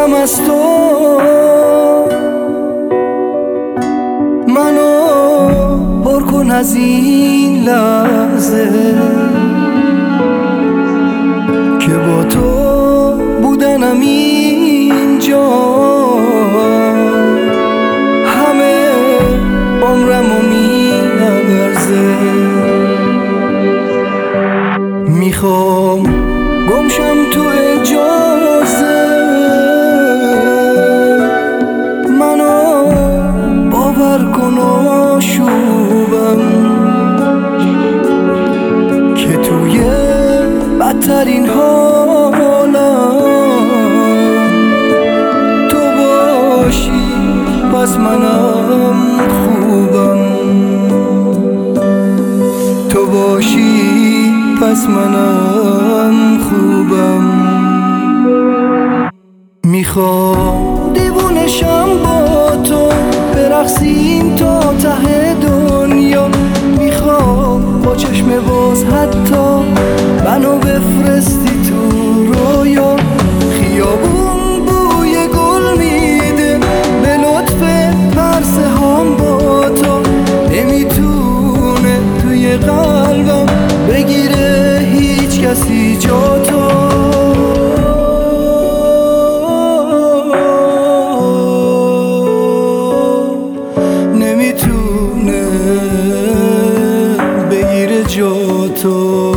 میپرسم از تو، منو پر کن از این لحظه که با تو بودنم اینجا همه عمرمو میارزه. میخوام گمشم تو اجازه، منو باور کن آشوبم که توی بدترین حالم تو باشی پس منم خوبم، تو باشی پس منم خوبم. میخوام دیوونشم با تو برقصیم تا ته دنیا، میخوام با چشم باز حتی منو بفرستی تو رویا. خیابون بوی گل میده به لطف پرسه هام، با تو نمیتونه توی قلبم بگیره هیچ کسی جا تو. نمیتونه بگیره جا تو.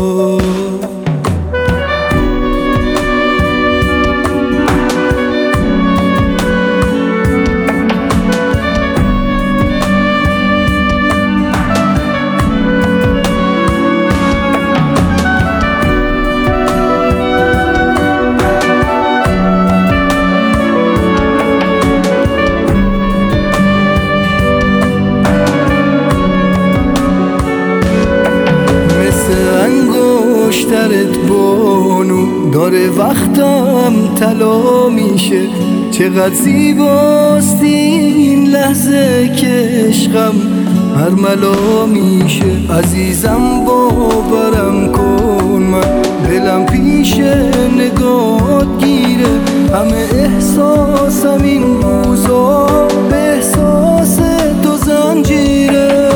انگشترت بانو داره وقتم طلا میشه، چقدر زیباست این لحظه که عشقم برملا میشه. عزیزم باورم کن من دلم پیش نگات گیره، همه احساسم این روزا به احساس تو زنجیره.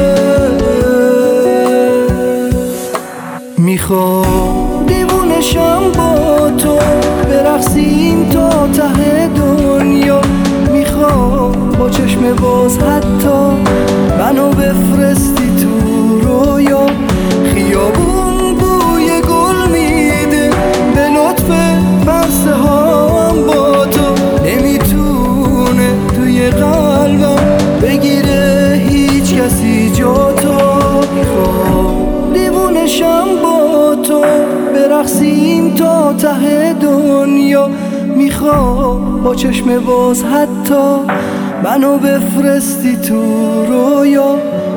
میخوام دیوونشم با تو برقصیم تا ته دنیا، میخوام با چشم باز حتی منو بفرستی تو رویا. خیابون بوی گل میده به لطف پرسه هام، با تو نمیتونه توی قلبم بگیره هیچ کسی جا تو. میخوام دیوونشم با تو برقصیم تا ته دنیا، میخوام با چشم باز حتی منو بفرستی تو رویا.